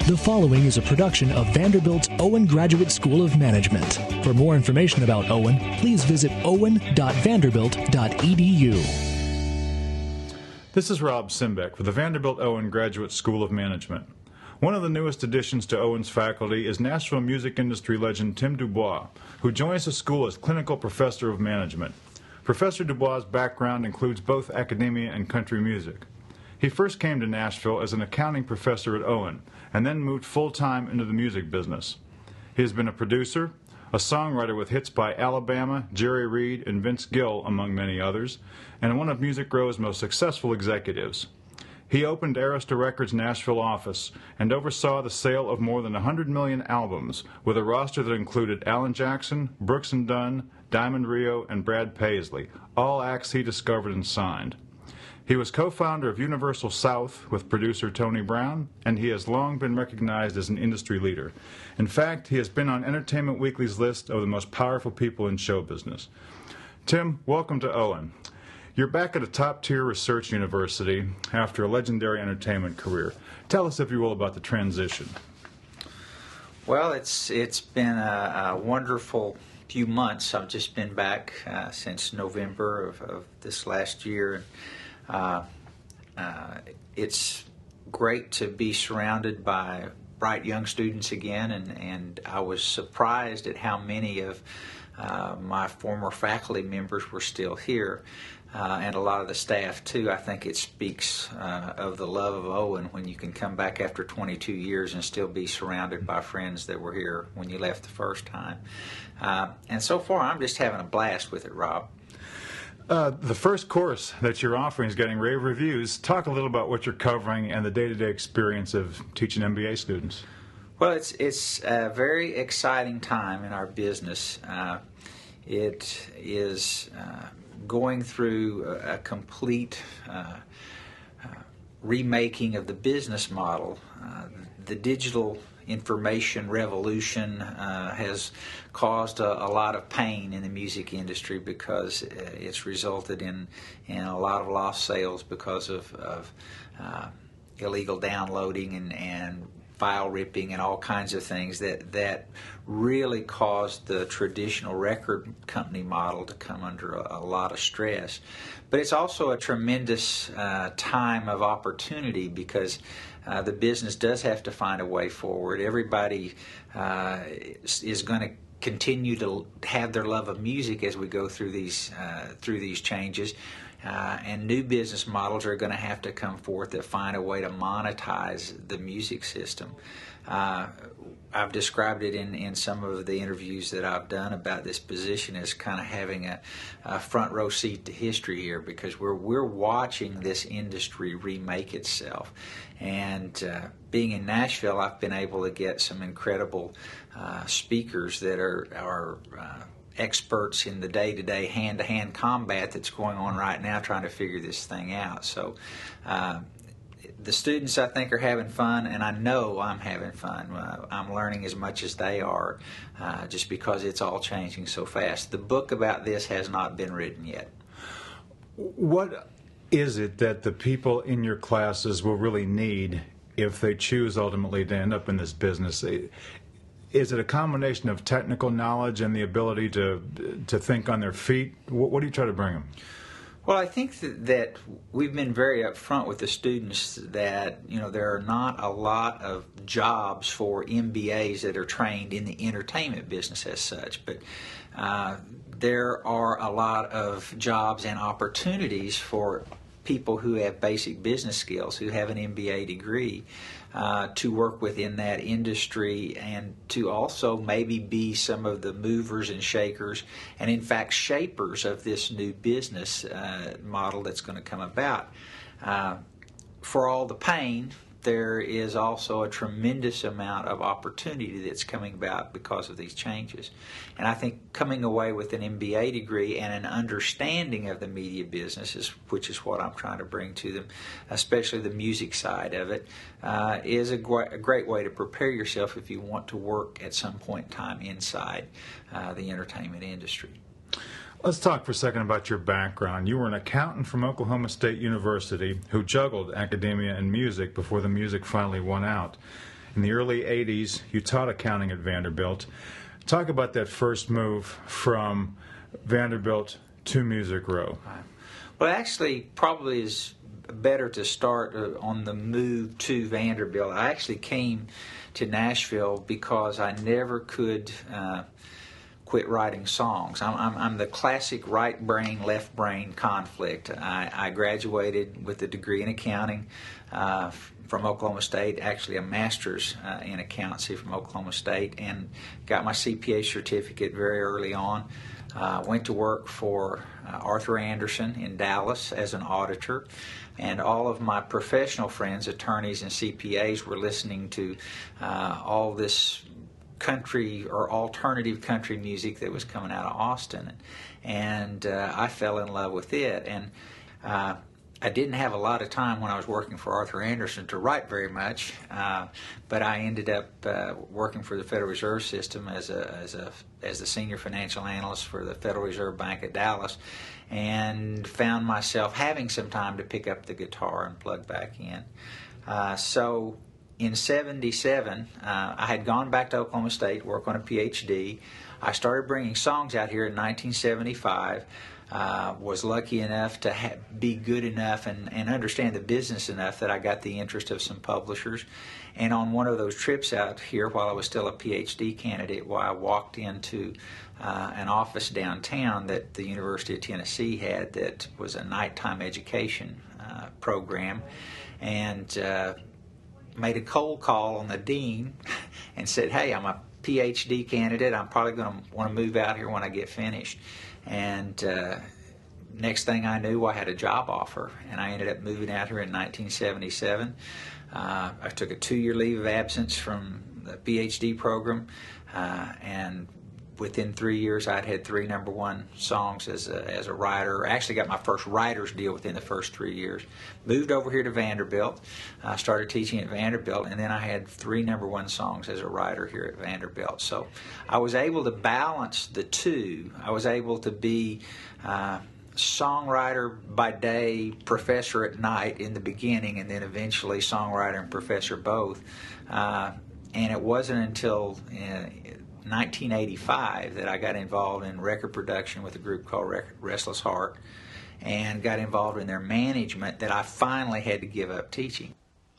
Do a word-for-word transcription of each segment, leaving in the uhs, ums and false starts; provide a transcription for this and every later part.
The following is a production of Vanderbilt's Owen Graduate School of Management. For more information about Owen, please visit owen dot vanderbilt dot e d u. This is Rob Simbeck with the Vanderbilt Owen Graduate School of Management. One of the newest additions to Owen's faculty is Nashville music industry legend Tim Dubois, who joins the school as Clinical Professor of Management. Professor Dubois' background includes both academia and country music. He first came to Nashville as an accounting professor at Owen, and then moved full-time into the music business. He has been a producer, a songwriter with hits by Alabama, Jerry Reed, and Vince Gill, among many others, and one of Music Row's most successful executives. He opened Arista Records' Nashville office and oversaw the sale of more than one hundred million albums, with a roster that included Alan Jackson, Brooks and Dunn, Diamond Rio, and Brad Paisley, all acts he discovered and signed. He was co-founder of Universal South with producer Tony Brown, and he has long been recognized as an industry leader. In fact, he has been on Entertainment Weekly's list of the most powerful people in show business. Tim, welcome to Owen. You're back at a top-tier research university after a legendary entertainment career. Tell us, if you will, about the transition. Well, it's it's been a, a wonderful few months. I've just been back uh, since November of, of this last year. Uh, uh, it's great to be surrounded by bright young students again, and, and I was surprised at how many of uh, my former faculty members were still here, uh, and a lot of the staff too. I think it speaks uh, of the love of Owen when you can come back after twenty-two years and still be surrounded by friends that were here when you left the first time. Uh, and so far, I'm just having a blast with it, Rob. Uh, the first course that you're offering is getting rave reviews. Talk a little about what you're covering and the day-to-day experience of teaching M B A students. Well, it's it's a very exciting time in our business. Uh, it is uh, going through a, a complete uh, uh, remaking of the business model. Uh, the digital information revolution uh, has caused a, a lot of pain in the music industry because it's resulted in, in a lot of lost sales because of, of uh, illegal downloading and, and file ripping and all kinds of things that, that really caused the traditional record company model to come under a, a lot of stress. But it's also a tremendous uh, time of opportunity because uh, the business does have to find a way forward. Everybody uh, is, is going to continue to have their love of music as we go through these uh, through these changes. Uh, and new business models are going to have to come forth that find a way to monetize the music system. Uh, I've described it in, in some of the interviews that I've done about this position as kind of having a, a front row seat to history here, because we're we're watching this industry remake itself. And uh, being in Nashville, I've been able to get some incredible uh, speakers that are are uh, experts in the day-to-day hand-to-hand combat that's going on right now, trying to figure this thing out. So uh, the students, I think, are having fun, and I know I'm having fun. Uh, I'm learning as much as they are, uh, just because it's all changing so fast. The book about this has not been written yet. What is it that the people in your classes will really need if they choose ultimately to end up in this business? Is it a combination of technical knowledge and the ability to to think on their feet? What, what do you try to bring them? Well, I think that, that we've been very upfront with the students that, you know, there are not a lot of jobs for M B As that are trained in the entertainment business as such, but uh, there are a lot of jobs and opportunities for people who have basic business skills, who have an M B A degree, uh, to work within that industry and to also maybe be some of the movers and shakers and, in fact, shapers of this new business uh, model that's going to come about. Uh, for all the pain, there is also a tremendous amount of opportunity that's coming about because of these changes. And I think coming away with an M B A degree and an understanding of the media business, is, which is what I'm trying to bring to them, especially the music side of it, uh, is a, gr- a great way to prepare yourself if you want to work at some point in time inside uh, the entertainment industry. Let's talk for a second about your background. You were an accountant from Oklahoma State University who juggled academia and music before the music finally won out. In the early eighties, you taught accounting at Vanderbilt. Talk about that first move from Vanderbilt to Music Row. Well, actually, probably is better to start uh, on the move to Vanderbilt. I actually came to Nashville because I never could uh, quit writing songs. I'm, I'm, I'm the classic right brain, left brain conflict. I, I graduated with a degree in accounting uh, from Oklahoma State, actually a master's uh, in accountancy from Oklahoma State, and got my C P A certificate very early on. Uh, went to work for uh, Arthur Andersen in Dallas as an auditor, and all of my professional friends, attorneys and C P As, were listening to uh, all this country or alternative country music that was coming out of Austin, and uh, I fell in love with it. And uh, I didn't have a lot of time when I was working for Arthur Andersen to write very much, uh, but I ended up uh, working for the Federal Reserve System as a as a as the senior financial analyst for the Federal Reserve Bank at Dallas, and found myself having some time to pick up the guitar and plug back in. Uh, so in seventy-seven, uh, I had gone back to Oklahoma State, work on a P H D. I started bringing songs out here in nineteen seventy-five. Uh, was lucky enough to ha- be good enough and, and understand the business enough that I got the interest of some publishers. And on one of those trips out here, while I was still a P H D candidate, while I walked into uh, an office downtown that the University of Tennessee had that was a nighttime education uh, program, and uh, made a cold call on the dean and said, "Hey, I'm a P H D candidate. I'm probably going to want to move out here when I get finished." And uh, next thing I knew, I had a job offer, and I ended up moving out here in nineteen seventy-seven. Uh, I took a two-year leave of absence from the P H D program, uh, and within three years, I'd had three number one songs as a, as a writer. I actually got my first writer's deal within the first three years. Moved over here to Vanderbilt, uh, started teaching at Vanderbilt, and then I had three number one songs as a writer here at Vanderbilt. So I was able to balance the two. I was able to be uh, songwriter by day, professor at night in the beginning, and then eventually songwriter and professor both. Uh, and it wasn't until uh, nineteen eighty-five that I got involved in record production with a group called Restless Heart, and got involved in their management that I finally had to give up teaching.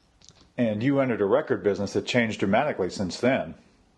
And you entered a record business that changed dramatically since then.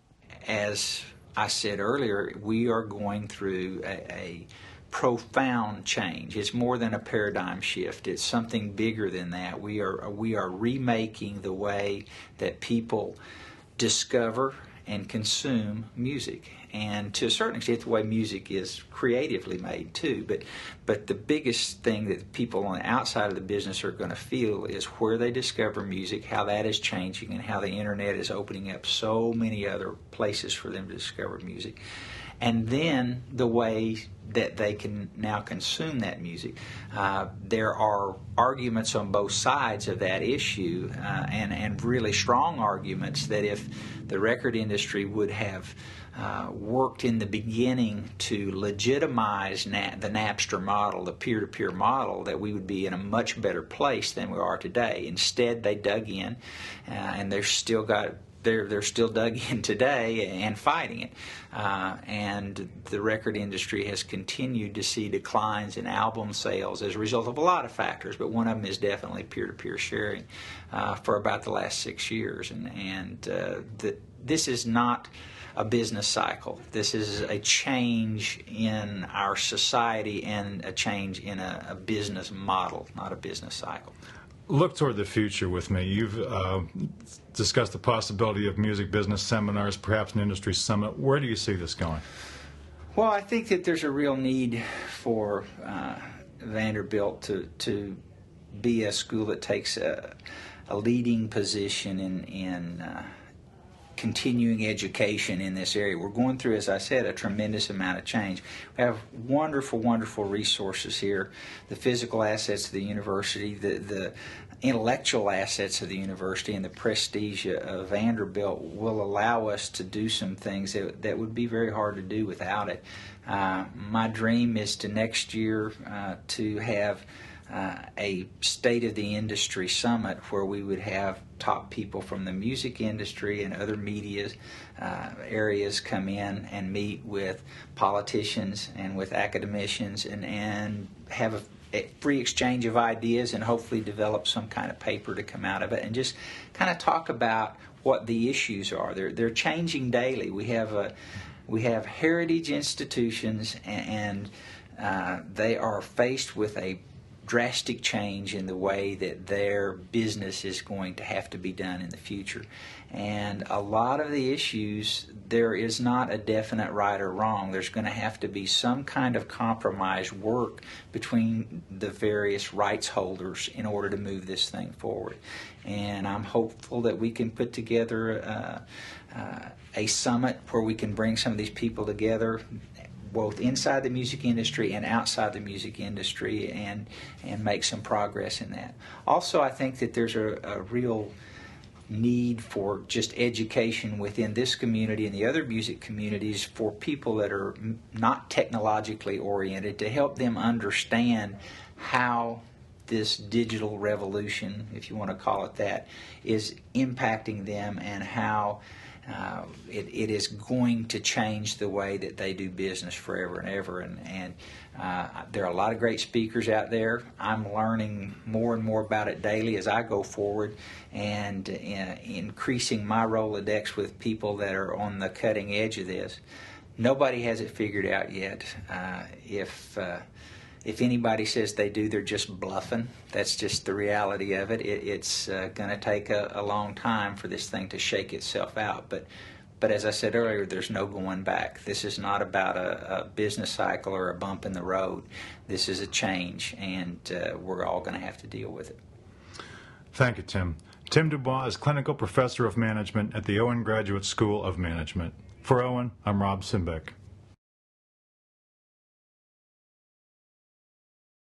As I said earlier, we are going through a, a profound change. It's more than a paradigm shift. It's something bigger than that. We are we are remaking the way that people discover and consume music, and to a certain extent the way music is creatively made too. But but the biggest thing that people on the outside of the business are going to feel is where they discover music, how that is changing, and how the internet is opening up so many other places for them to discover music. And then the way that they can now consume that music. Uh, there are arguments on both sides of that issue, uh, and, and really strong arguments that if the record industry would have uh, worked in the beginning to legitimize na- the Napster model, the peer-to-peer model, that we would be in a much better place than we are today. Instead, they dug in, uh, and they've still got They're they're still dug in today and fighting it, uh, and the record industry has continued to see declines in album sales as a result of a lot of factors, but one of them is definitely peer-to-peer sharing uh, for about the last six years, and and uh, the, this is not a business cycle. This is a change in our society and a change in a, a business model, not a business cycle. Look toward the future with me. You've uh, discussed the possibility of music business seminars, perhaps an industry summit. Where do you see this going? Well, I think that there's a real need for uh, Vanderbilt to to be a school that takes a, a leading position in, in uh, continuing education in this area. We're going through, as I said, a tremendous amount of change. We have wonderful, wonderful resources here. The physical assets of the university, the, the intellectual assets of the university, and the prestige of Vanderbilt will allow us to do some things that, that would be very hard to do without it. Uh, my dream is to next year uh, to have uh, a state of the industry summit where we would have top people from the music industry and other media uh, areas come in and meet with politicians and with academicians and, and have a a free exchange of ideas and hopefully develop some kind of paper to come out of it and just kind of talk about what the issues are. They're they're changing daily. We have a we have heritage institutions and, and uh, they are faced with a drastic change in the way that their business is going to have to be done in the future. And a lot of the issues, there is not a definite right or wrong. There's going to have to be some kind of compromise work between the various rights holders in order to move this thing forward. And I'm hopeful that we can put together uh, uh, a summit where we can bring some of these people together, both inside the music industry and outside the music industry, and and make some progress in that. Also, I think that there's a, a real need for just education within this community and the other music communities for people that are not technologically oriented to help them understand how this digital revolution, if you want to call it that, is impacting them and how Uh, it, it is going to change the way that they do business forever and ever. And, and uh, there are a lot of great speakers out there. I'm learning more and more about it daily as I go forward, and uh, increasing my Rolodex with people that are on the cutting edge of this. Nobody has it figured out yet. Uh, if uh, If anybody says they do, they're just bluffing. That's just the reality of it. it it's uh, going to take a, a long time for this thing to shake itself out. But, but as I said earlier, there's no going back. This is not about a, a business cycle or a bump in the road. This is a change, and uh, we're all going to have to deal with it. Thank you, Tim. Tim Dubois is Clinical Professor of Management at the Owen Graduate School of Management. For Owen, I'm Rob Simbeck.